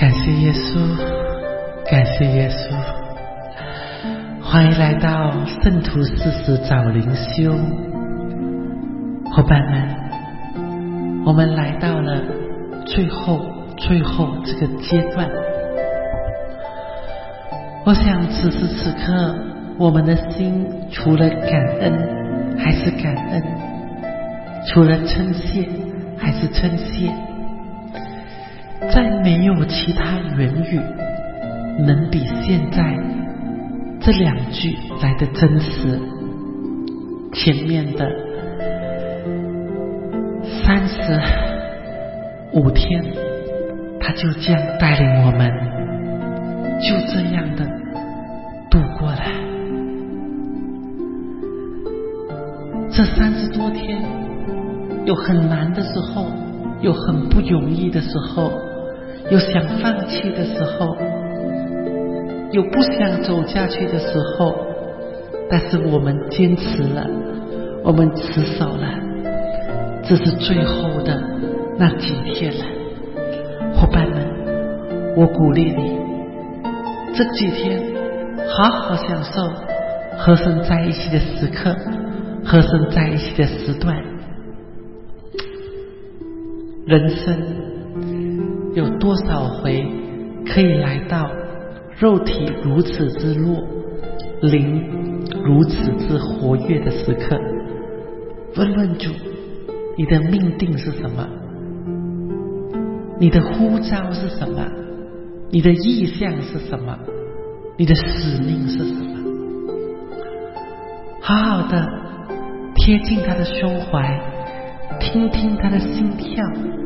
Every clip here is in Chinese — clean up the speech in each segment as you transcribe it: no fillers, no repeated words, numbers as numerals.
感谢耶稣，感谢耶稣，欢迎来到圣徒40早灵修。伙伴们，我们来到了最后这个阶段。我想此时此刻我们的心除了感恩还是感恩，除了称谢还是称谢，再没有其他言语能比现在这2句来的真实。前面的35天他就这样带领我们就这样的度过了。这30多天有很难的时候，有很不容易的时候，有想放弃的时候，有不想走下去的时候，但是我们坚持了，我们持守了，这是最后的那几天了。伙伴们，我鼓励你这几天好好享受和神在一起的时刻，和神在一起的时段。人生有多少回可以来到肉体如此之弱，灵如此之活跃的时刻？问问主，你的命定是什么？你的呼召是什么？你的意向是什么？你的使命是什么？好好的贴近他的胸怀，听听他的心跳，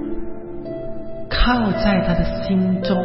靠在他的心中，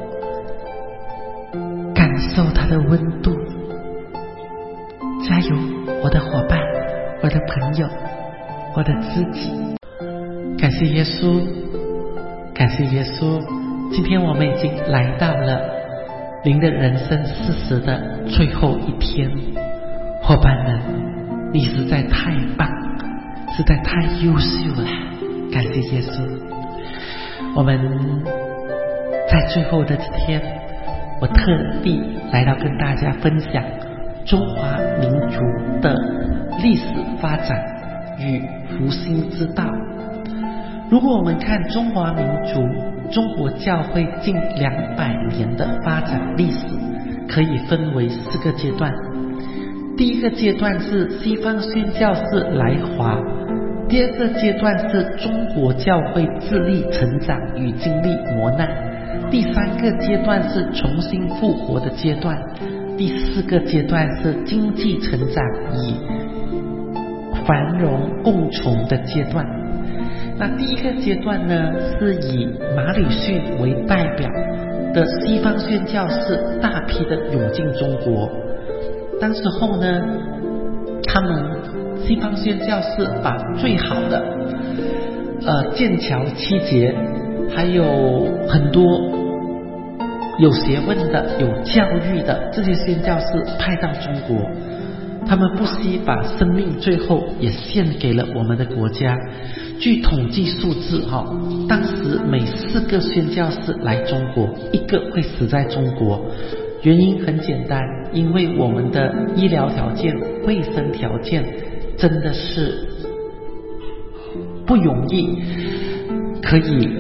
感受他的温度。加油，我的伙伴，我的朋友，我的知己。感谢耶稣，感谢耶稣。今天我们已经来到了您的人生40的最后一天。伙伴们，你实在太棒，实在太优秀了，感谢耶稣。我们在最后的几天，我特地来到跟大家分享中华民族的历史发展与复兴之道。如果我们看中华民族中国教会近200年的发展历史，可以分为4个阶段。第一个阶段是西方宣教士来华，第二个阶段是中国教会自立成长与经历磨难，第3个阶段是重新复活的阶段，第4个阶段是经济成长与繁荣共存的阶段。那第一个阶段呢，是以马礼逊为代表的西方宣教士大批的涌进中国。当时候呢，他们西方宣教士把最好的剑桥七杰，还有很多有学问的有教育的这些宣教士派到中国，他们不惜把生命最后也献给了我们的国家。据统计数字当时每4个宣教士来中国，1个会死在中国。原因很简单，因为我们的医疗条件、卫生条件真的是不容易可以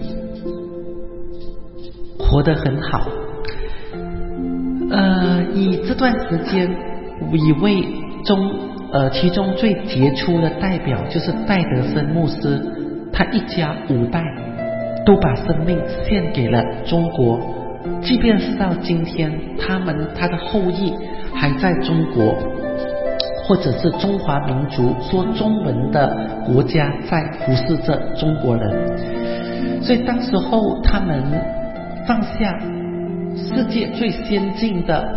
活得很好。以这段时间一位其中最杰出的代表就是戴德森牧师，他一家5代都把生命献给了中国，即便是到今天他的后裔还在中国，或者是中华民族说中文的国家在服侍着中国人。所以当时候他们放下世界最先进的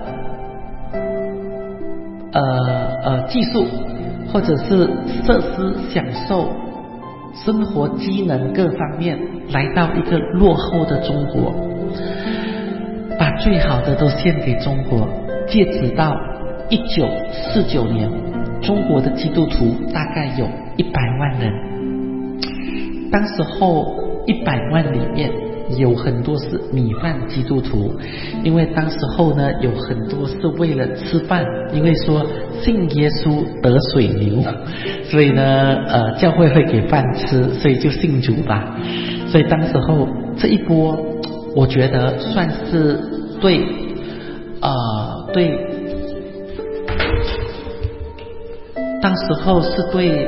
技术或者是设施享受生活机能各方面，来到一个落后的中国，把最好的都献给中国。截止到1949年，中国的基督徒大概有100万人。当时候100万里面有很多是米饭基督徒，因为当时候呢有很多是为了吃饭，因为说信耶稣得水流，所以呢教会会给饭吃，所以就信主吧。所以当时候这一波我觉得算是对当时候是对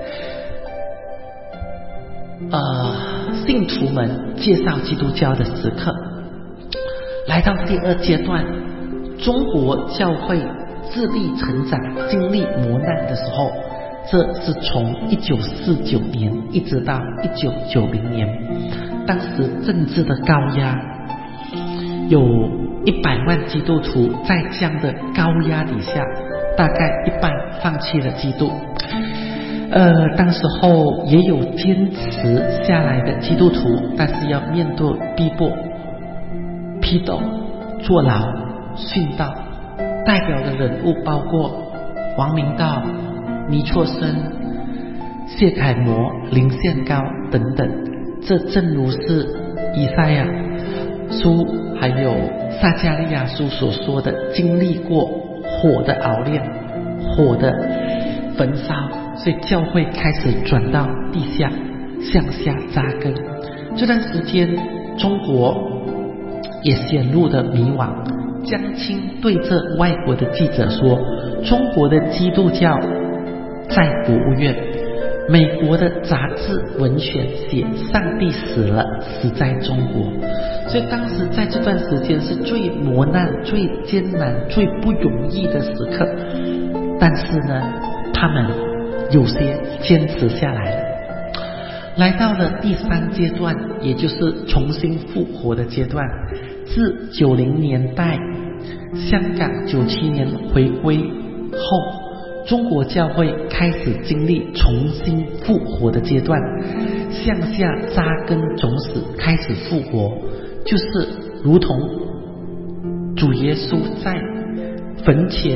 信徒们介绍基督教的时刻。来到第二阶段，中国教会自立成长经历磨难的时候，这是从1949年一直到1990年，当时政治的高压，有100万基督徒在这样的高压底下，大概一半放弃了基督。当时候也有坚持下来的基督徒，但是要面对逼迫、批斗、坐牢、殉道。代表的人物包括王明道、倪柝声、谢楷模、林献高等等。这正如是以赛亚书还有撒迦利亚书所说的，经历过火的熬炼、火的焚烧，所以教会开始转到地下，向下扎根。这段时间中国也陷入了迷惘。江青对这外国的记者说，中国的基督教在国务院，美国的杂志文选写上帝死了，死在中国。所以当时在这段时间是最磨难、最艰难、最不容易的时刻，但是呢他们有些坚持下来了。来到了第3阶段，也就是重新复活的阶段。自90年代香港97年回归后，中国教会开始经历重新复活的阶段，向下扎根种子开始复活，就是如同主耶稣在坟前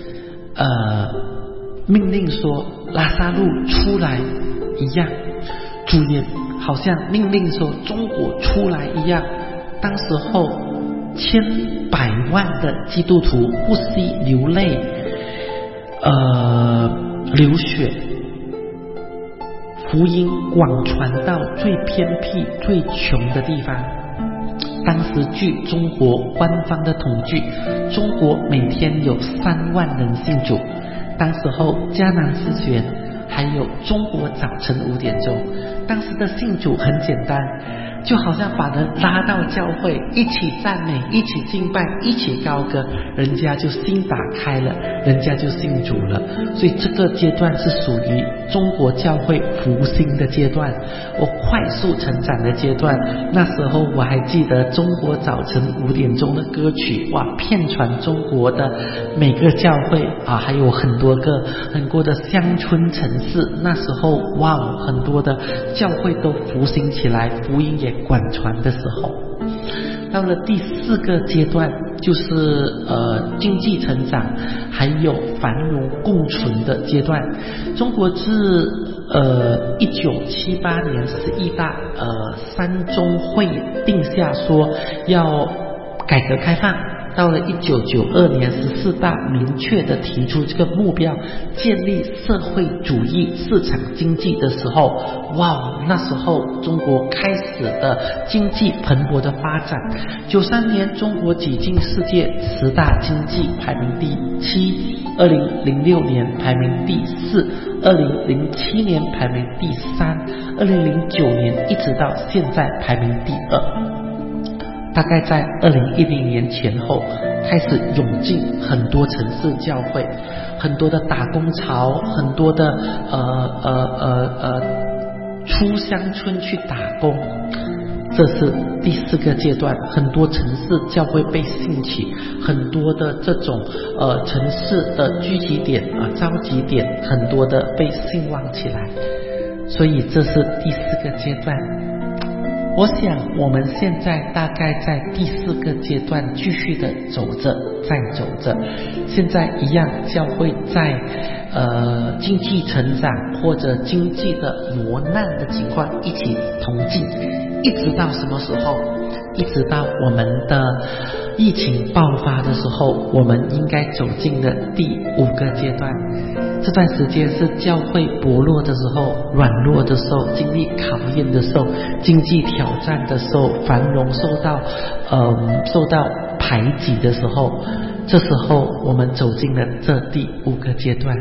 命令说拉撒路出来一样，主也好像命令说中国出来一样。当时候千百万的基督徒不惜流泪流血，福音广传到最偏僻最穷的地方。当时据中国官方的统计，中国每天有3万人信主。当时候迦南诗学还有中国早晨5点钟，当时的信主很简单，就好像把人拉到教会，一起赞美，一起敬拜，一起高歌，人家就心打开了，人家就信主了。所以这个阶段是属于中国教会复兴的阶段，我快速成长的阶段。那时候我还记得中国早晨5点钟的歌曲，哇，遍传中国的每个教会啊，还有很多的乡村城市。那时候哇，很多的教会都复兴起来，福音也广传的时候。到了第4个阶段，就是经济成长还有繁荣共存的阶段。中国自1978年11大三中会定下说要改革开放，到了1992年14大明确的提出这个目标，建立社会主义市场经济的时候，哇，那时候中国开始的经济蓬勃的发展。93年中国挤进世界10大经济排名第7， 2006年排名第4， 2007年排名第3， 2009年一直到现在排名第2。大概在2010年前后开始涌进很多城市教会，很多的打工潮，很多的出乡村去打工。这是第4个阶段，很多城市教会被兴起，很多的这种城市的聚集点召集点，很多的被兴旺起来。所以这是第4个阶段。我想我们现在大概在第4个阶段继续的走着，再走着。现在一样，教会在经济成长或者经济的磨难的情况一起同进， 一直到什么时候？一直到我们的疫情爆发的时候，我们应该走进了第5个阶段。这段时间是教会薄弱的时候、软弱的时候、经历考验的时候、经济挑战的时候、繁荣受到排挤的时候，这时候我们走进了这第5个阶段。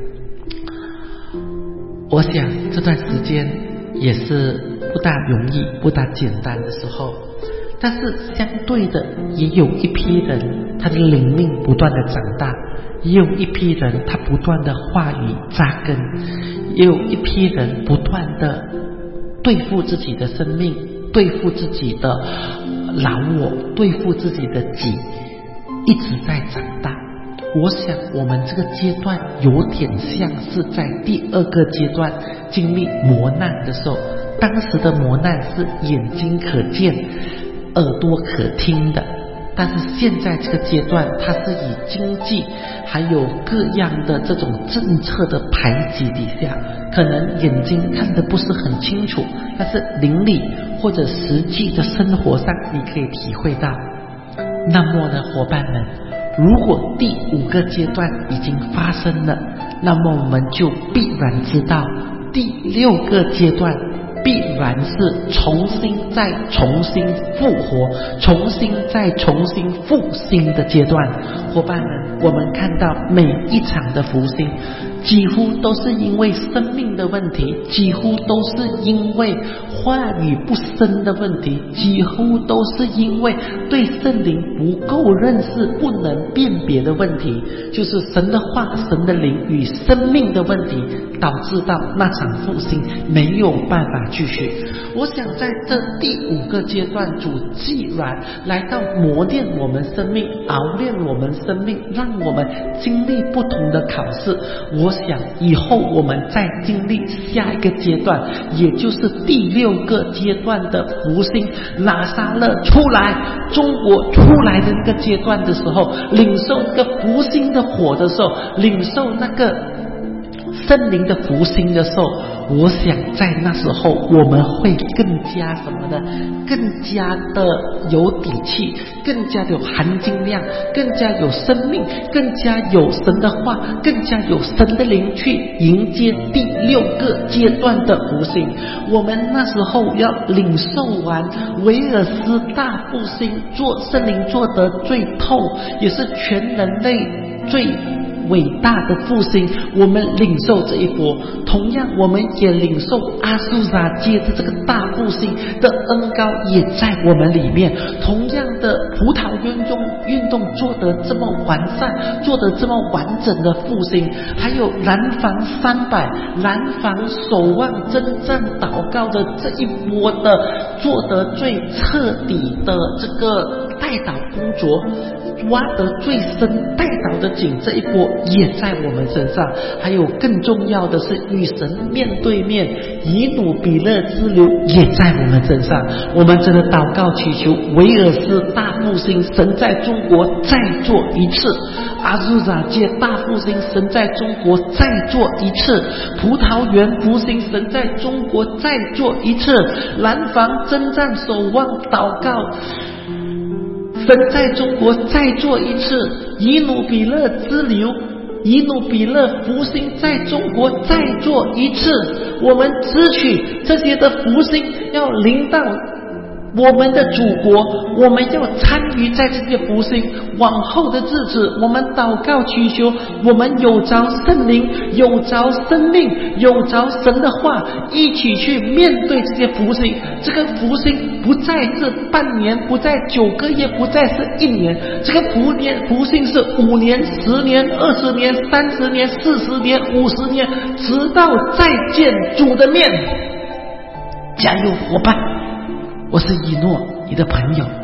我想这段时间也是不大容易、不大简单的时候，但是相对的也有一批人他的灵命不断的长大，也有一批人他不断的话语扎根，也有一批人不断的对付自己的生命，对付自己的老我，对付自己的己，一直在长大。我想我们这个阶段有点像是在第2个阶段经历磨难的时候，当时的磨难是眼睛可见耳朵可听的，但是现在这个阶段它是以经济还有各样的这种政策的排挤底下，可能眼睛看得不是很清楚，但是灵里或者实际的生活上你可以体会到。那么呢，伙伴们，如果第5个阶段已经发生了，那么我们就必然知道第6个阶段必然是重新复活、重新复兴的阶段。伙伴们，我们看到每一场的复兴几乎都是因为生命的问题，几乎都是因为话语不深的问题，几乎都是因为对圣灵不够认识、不能辨别的问题，就是神的话、神的灵与生命的问题，导致到那场复兴没有办法继续。我想在这第5个阶段，主既然来到磨练我们生命、熬炼我们生命，让我们经历不同的考试，我想以后我们再经历下一个阶段，也就是第6个阶段的复兴，拿撒勒出来，中国出来的那个阶段的时候，领受那个复兴的火的时候，领受那个圣灵的复兴的时候，我想在那时候我们会更加什么呢？更加的有底气，更加有含金量，更加有生命，更加有神的话，更加有神的灵去迎接第6个阶段的复兴。我们那时候要领受完维尔斯大复兴，做圣灵做得最透，也是全人类最伟大的复兴，我们领受这一波。同样我们也领受阿苏撒街的这个大复兴的恩膏也在我们里面。同样的葡萄运动做得这么完善，做得这么完整的复兴，还有蓝房300、蓝房守望征战祷告的这一波的做得最彻底的这个代祷工作，挖得最深代祷的井，这一波也在我们身上。还有更重要的是与神面对面，以努比勒之流也在我们身上。我们真的祷告祈求维尔斯大复兴，神在中国再做一次；阿苏撒街大复兴，神在中国再做一次；葡萄园复兴，神在中国再做一次；蓝房征战守望祷告，神在中国再做一次；以努比勒之流，以努比勒复兴在中国再做一次。我们支取这些的复兴要临到我们的祖国，我们要参与在这些复兴往后的日子。我们祷告祈求，我们有着圣灵，有着生命，有着神的话，一起去面对这些复兴。这个复兴不再是半年，不再9个月，不再是1年，这个复兴是5年、10年、20年、30年、40年、50年，直到再见主的面。加油，伙伴！我是以诺，你的朋友。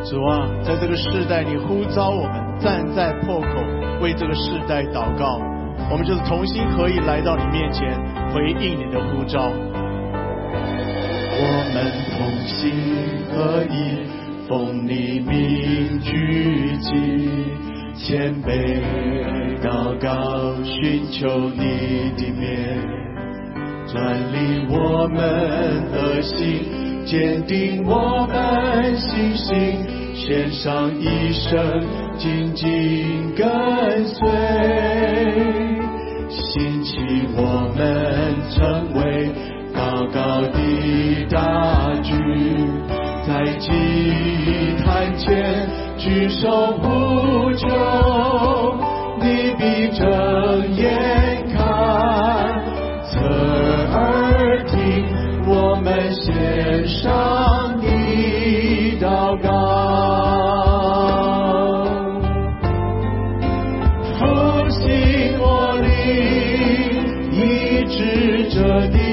主啊，在这个世代你呼召我们站在破口为这个世代祷告，我们就是同心合意来到你面前回应你的呼召。 我们同心合意奉你名聚集，谦卑祷告寻求你的面，转离我们恶行，坚定我们信心，献上一生紧紧跟随，兴起我们成为高高的大军，在祭坛前举手呼求，你必睁眼看，侧耳听我们献上的祷告。复兴我灵，医治这地，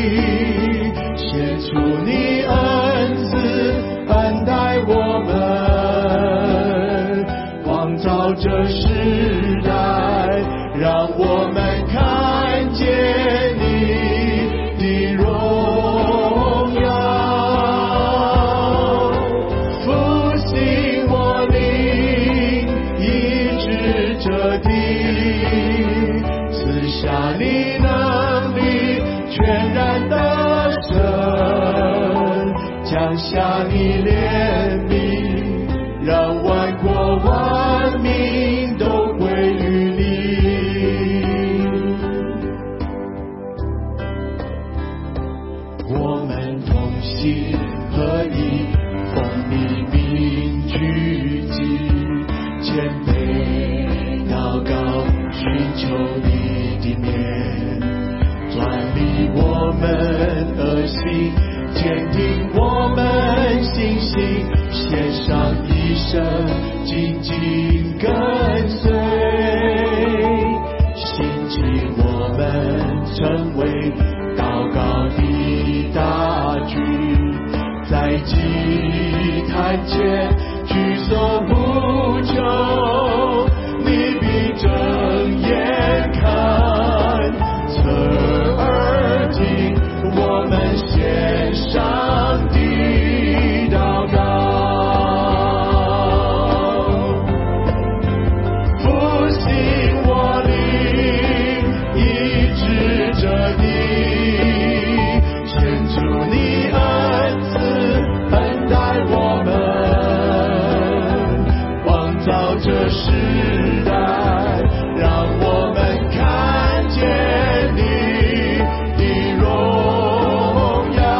献出你恩赐，恩待我们，光照这时代，让我们看见你的荣耀。复兴我灵，医治这地，赐下你能力，全然得胜，降下你怜悯，让万国万民都归于你。我们同心合意奉你名聚集，谦卑祷告寻求你的面，转离我们恶行，坚定我们信心，献上一生紧紧跟随，兴起我们成为高高的大军，在祭坛前举手呼求，你必睁眼看，侧耳听我们献上的祷告。复兴我灵，医治这地，献出你恩赐，恩待我们，光照这时代，让我们看见你的荣耀。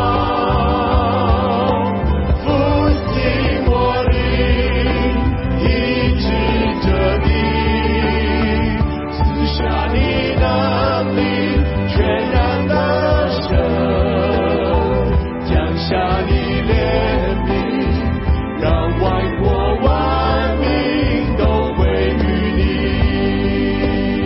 复兴我灵，医治这地，赐下你能力，全然得胜，降下你怜悯，让万国万民都归于你。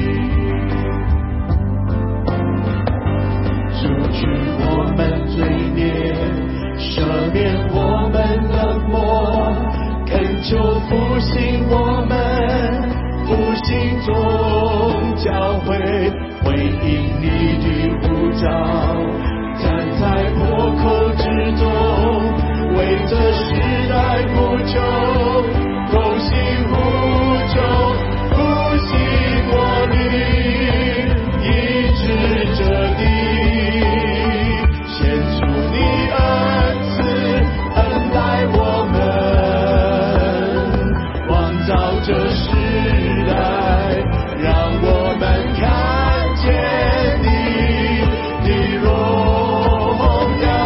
除去我们罪孽，赦免我们冷漠，恳求复兴我们，复兴众教会，回应你的呼召，站在破口之中，为这时代呼求，同心呼求，复兴我灵，医治这地，献出你恩赐，恩待我们，光照这时代，让我们看见你的荣耀。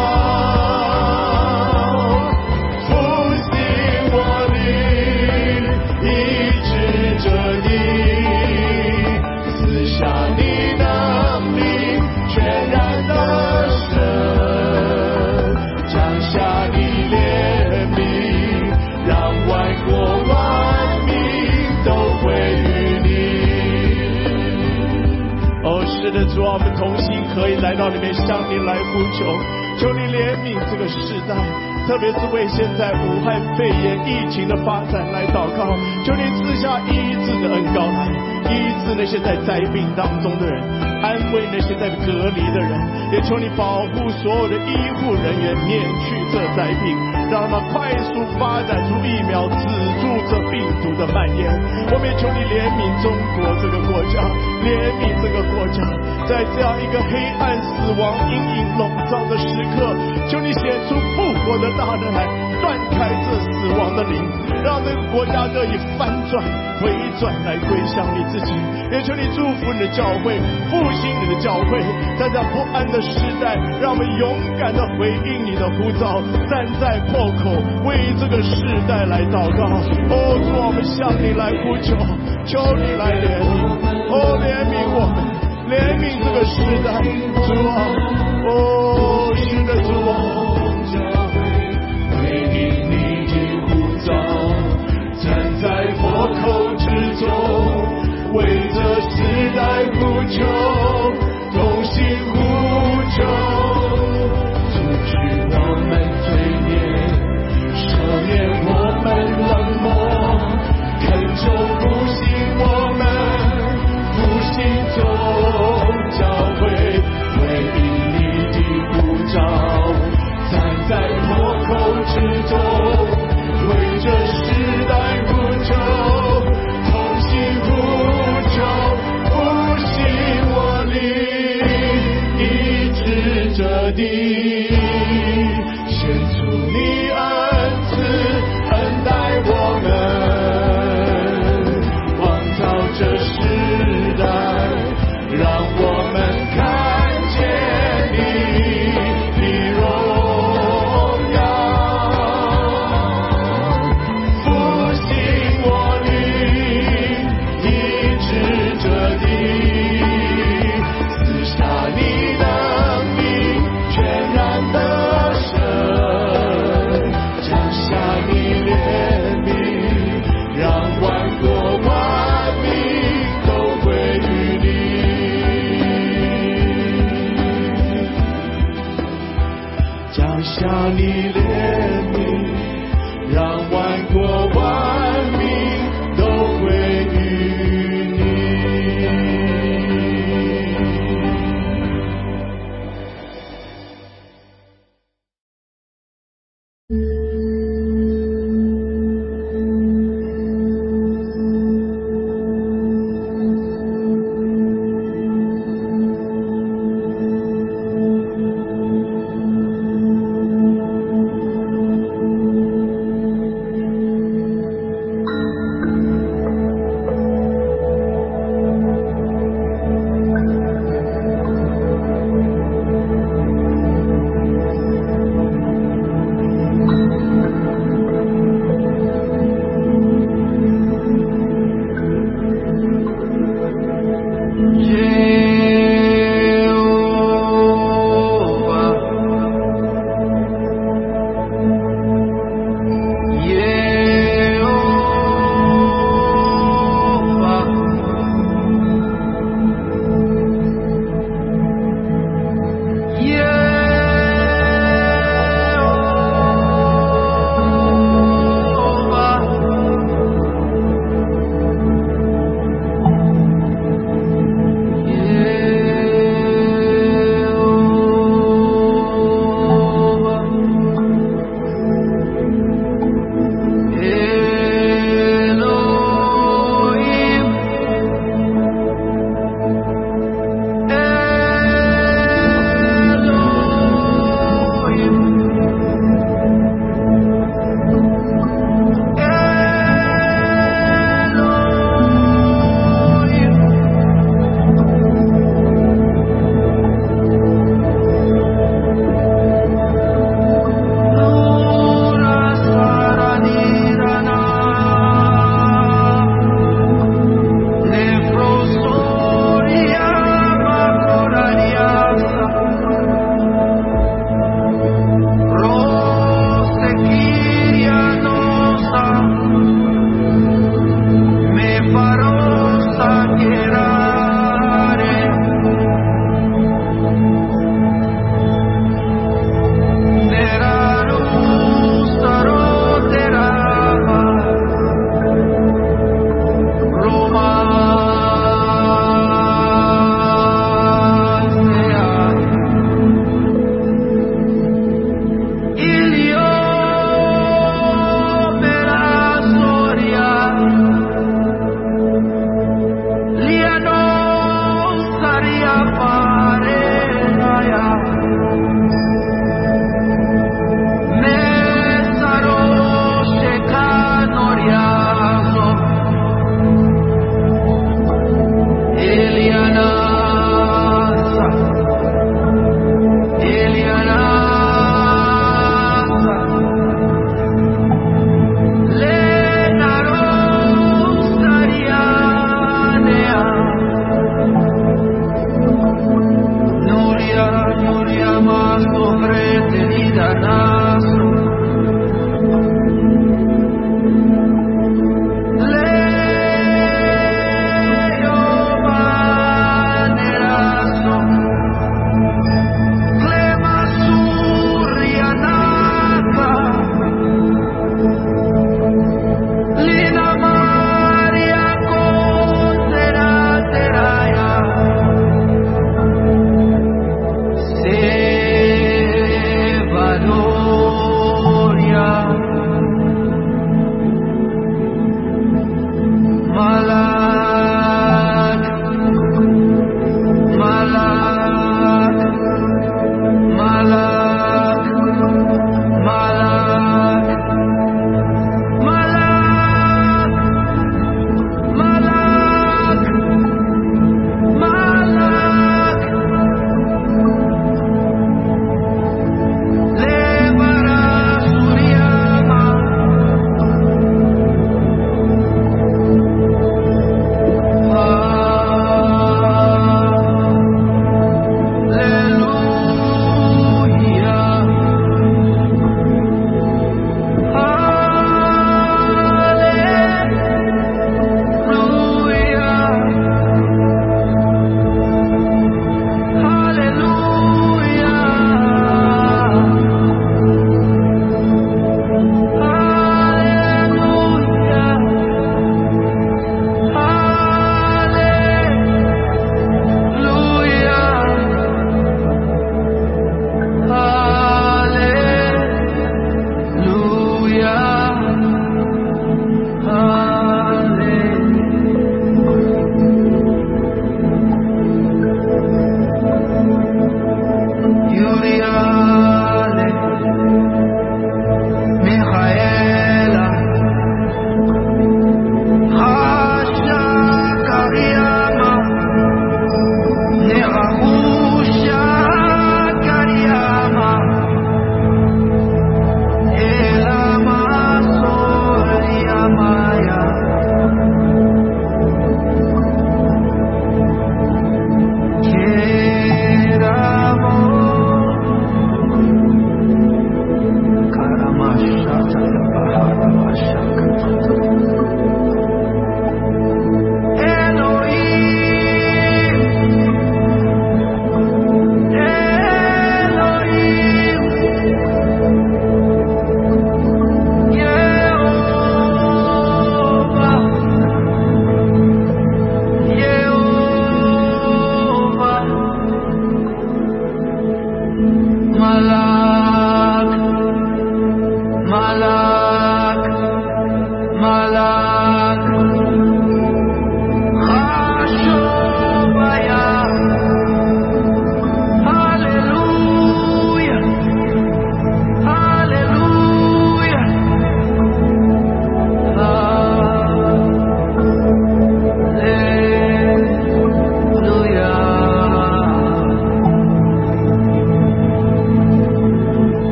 复兴我灵，医治这地，赐下你能力，全然得胜，降下你怜悯，让万国万民都归于你。 哦，是的，主啊，我们同心合意来到里面，向你来呼求，求你怜悯这个世代， 特别是为现在武汉肺炎疫情的发展来祷告，求你赐下医治的恩膏来，医治那些在灾病当中的人，安慰那些在隔离的人，也求你保护所有的医护人员免去这灾病，让他们快速发展出疫苗，止住这病毒的蔓延。我们也求你怜悯中国这个国家，怜悯这个国家，在这样一个黑暗死亡阴影笼罩的时刻，求你显出复活的大能来，断开这死亡的灵，让这个国家得以翻转回转来归向你自己。也求你祝福你的教会，复兴你的教会，在这不安的时代，让我们勇敢的回应你的呼召，站在破口为这个世代来祷告。哦，主，我们向你来呼求，求你来怜悯，哦，怜悯我们，怜悯这个时代，主啊，哦，是的，主啊， 回应你的呼召，站在破口之中，为这时代呼求，同心呼求，除去我们罪孽，赦免我们冷漠，恳求复兴我们，复兴中教会，回应你的呼召，站在破口之中，为这时代呼求，同心呼求，复兴我灵，医治这地，献出你恩赐，恩待我们，光照这时代，让我们看见你的荣耀，复兴我灵，医治这地，赐下你能力，全然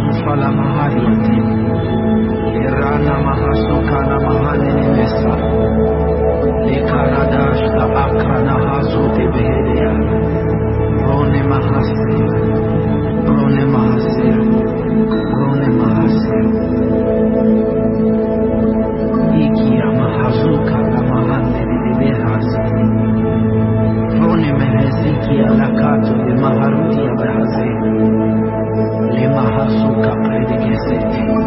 sufala mahariate irana mahasukana mahane nemesa lekaradashta akrana hasute behedia rone mahase rone mahase rone mahase ikia mahazuka la mahane nebehase rone mehezikia lakato de maharutia behaze le mahasuka predigese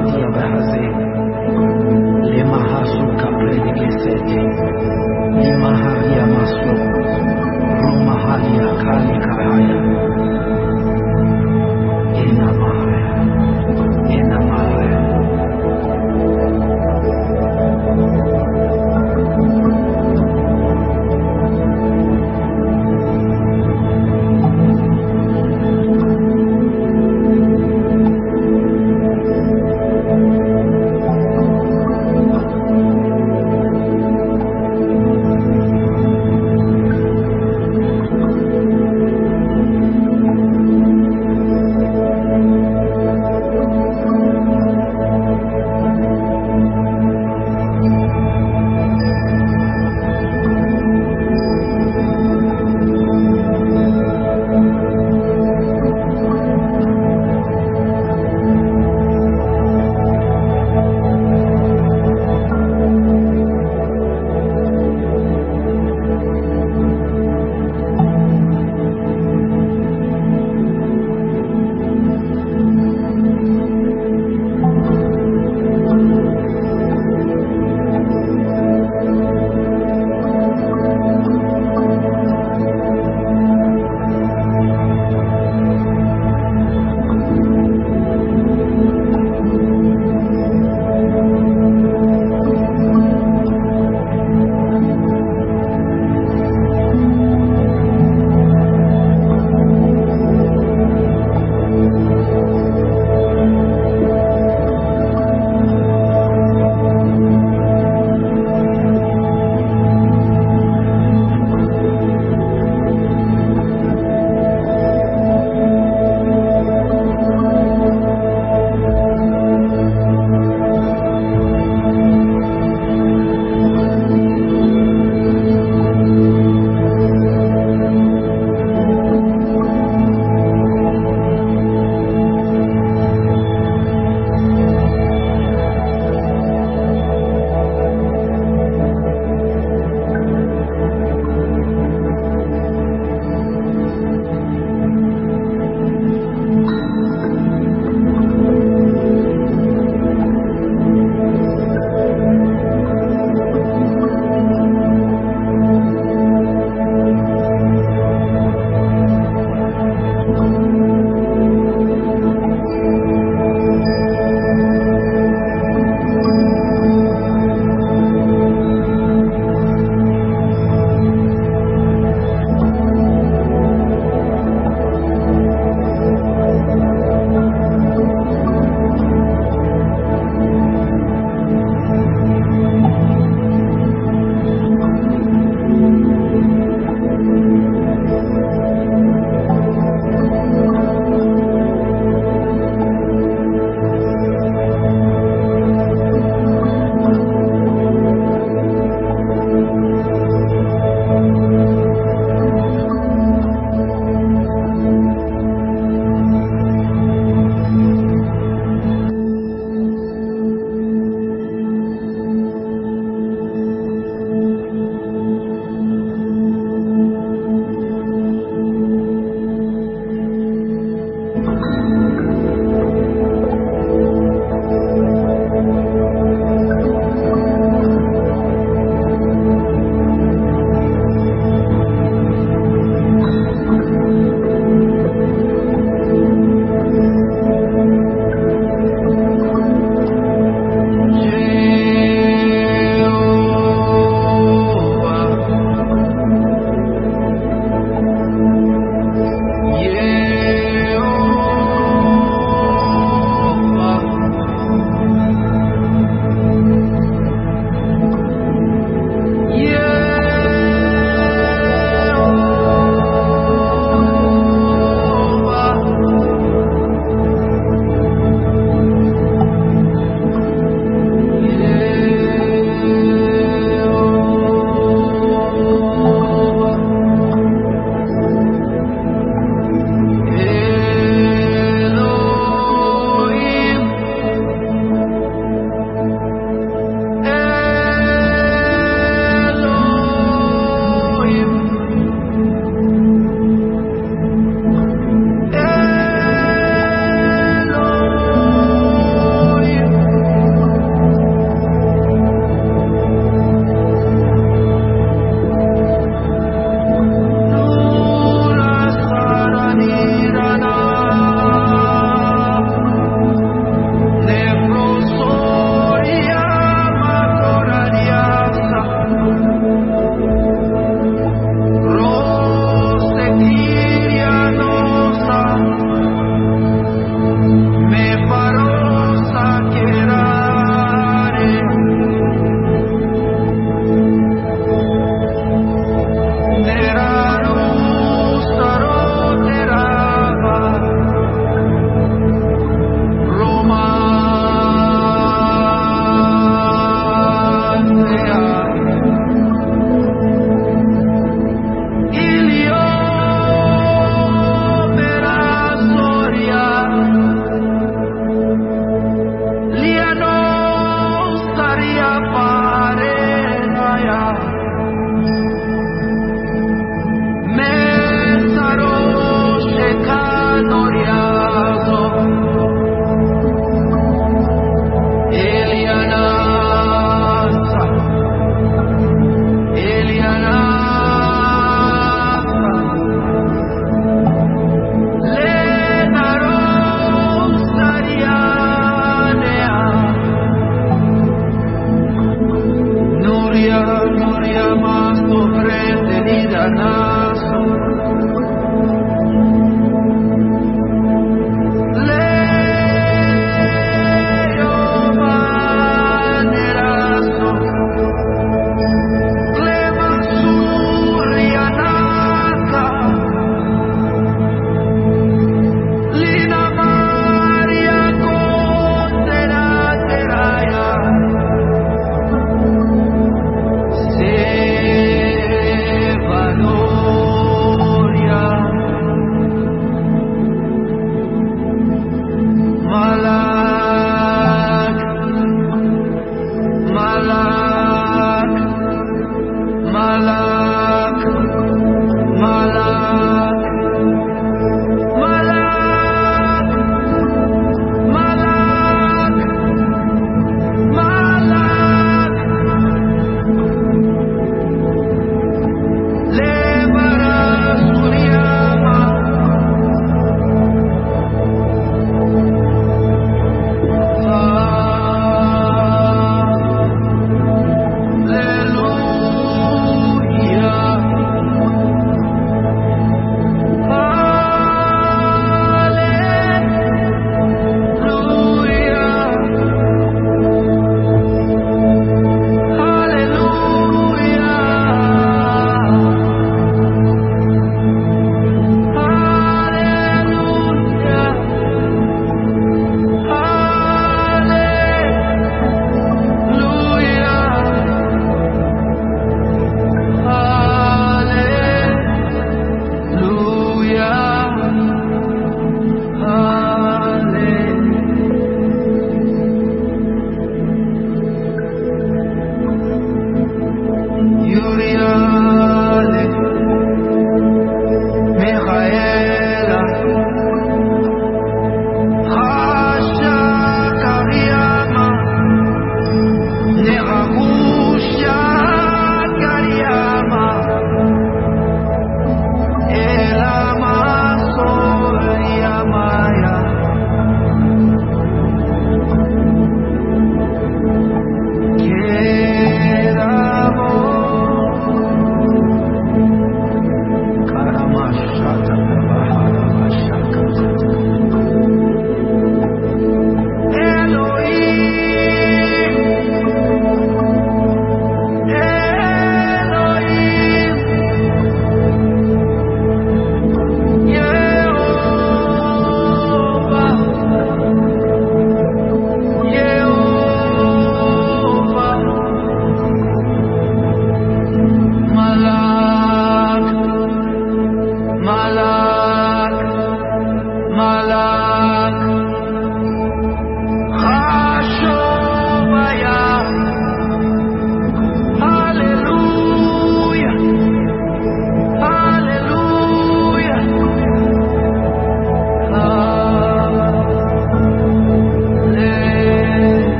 Sudia Bahaze, Lema Hasuka Predicate, Lima Havia Maso, Roma Havia Kali Kahaya, Enamahaya, Enamahaya.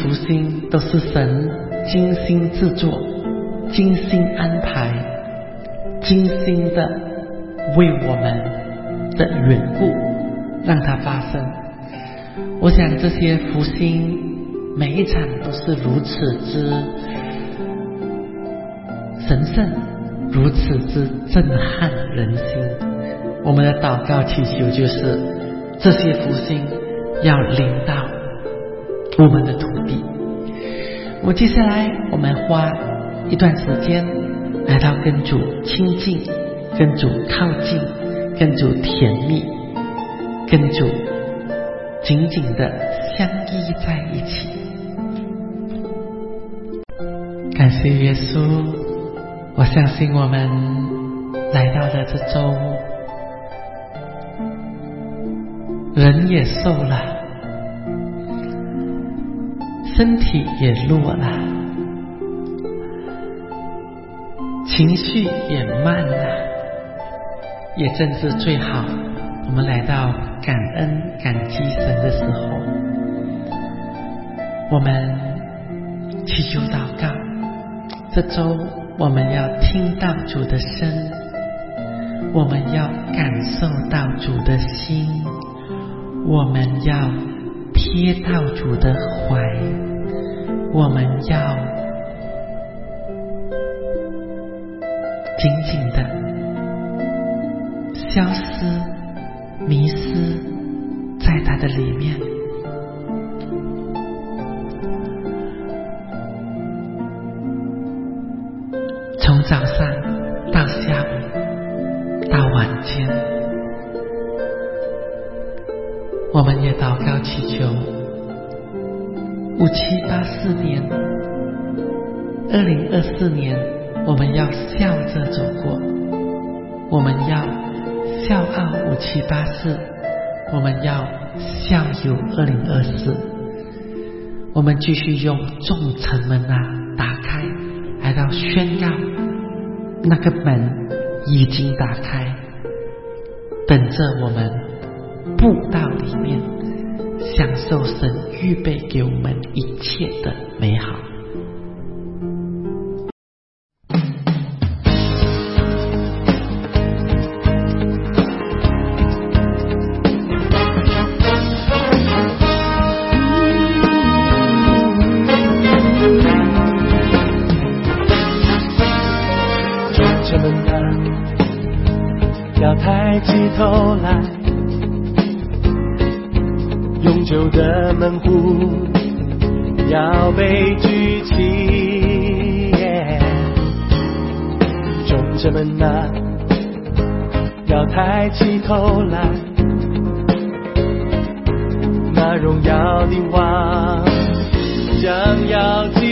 福星都是神精心制作、精心安排、精心的为我们的缘故让它发生。我想这些福星每一场都是如此之神圣，如此之震撼人心。我们的祷告祈求就是这些福星要临到我们的土地。接下来我们花一段时间来到跟主亲近，跟主靠近，跟主甜蜜，跟主紧紧的相依在一起。感谢耶稣，我相信我们来到了这周，人也瘦了，身体也弱了，情绪也慢了，也正是最好我们来到感恩感激神的时候，我们祈求祷告。这周我们要听到主的声，我们要感受到主的心，我们要贴到主的怀，我们要紧紧的消失迷失在他的里面。从早上到下午到晚间，我们也祷告祈求5784年2024年我们要笑着走过，我们要笑傲5784，我们要笑有2024。我们继续用众城门打开，来到宣告那个门已经打开，等着我们步到里面，享受神预备给我们一切的美好。 要抬起头来，永久的门户要被举起，众城门啊，要抬起头来，那荣耀的王将要进